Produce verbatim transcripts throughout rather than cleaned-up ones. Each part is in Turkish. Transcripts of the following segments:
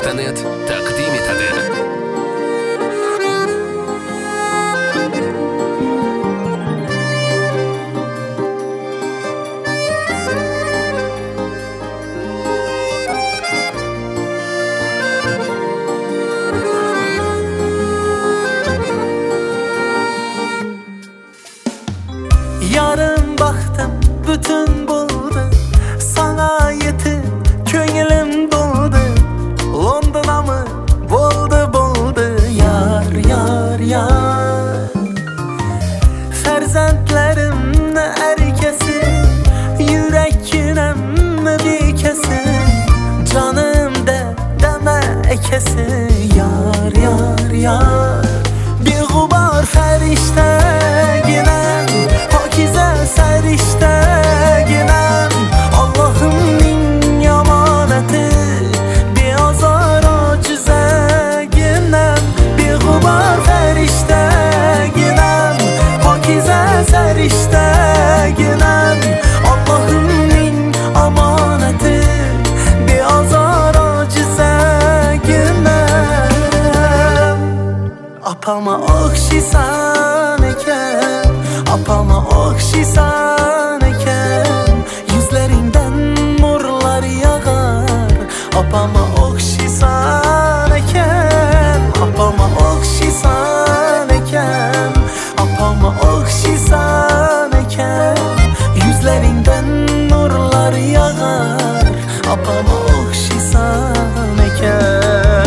نقطة نت تقديم etadi. Yarın baktım bütün buldu, sana yetip köngülüm doldu. London'a mı boldu boldu yar yar yar. Ferzentlerimle erkesi, yürekine bir kesi, canım de deme ekesi yar yar yar. Bir gubar ferişte ginem, pakize serişte ginem. Allah'ımın yamaneti, bir azar acize ginem. Bir gubar ferişte ginem, pakize serişte ginem. Allah'ımın amaneti, bir azar acize ginem. Apama okşisan eken, apama okşisan eken, yüzlerinden nurlar yağar. Apama okşisan eken, apama okşisan eken, apama okşisan eken, yüzlerinden nurlar yağar. Apama okşisan eken.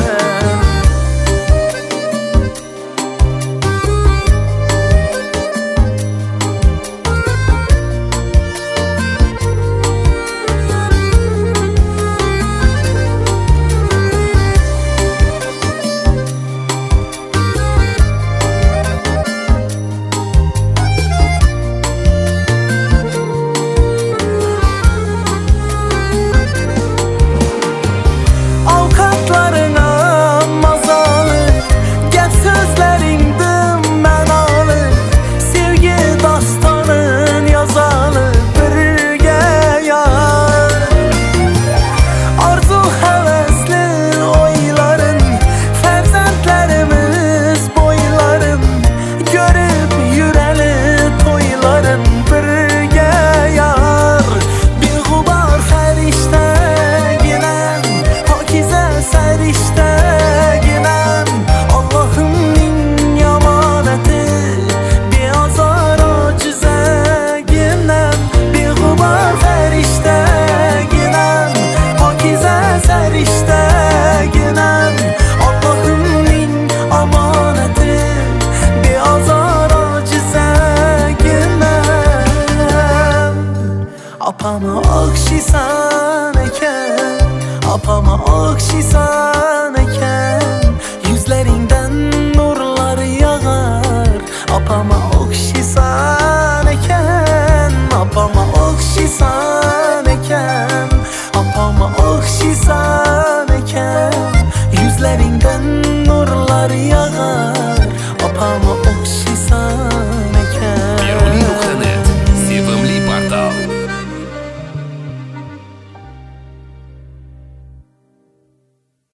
Apama okşisan eken, apama okşisan eken, yüzlerinden nurlar yağar. Apama okşisan eken, apama okşisan eken, apama okşisan eken, yüzlerinden nurlar yağar.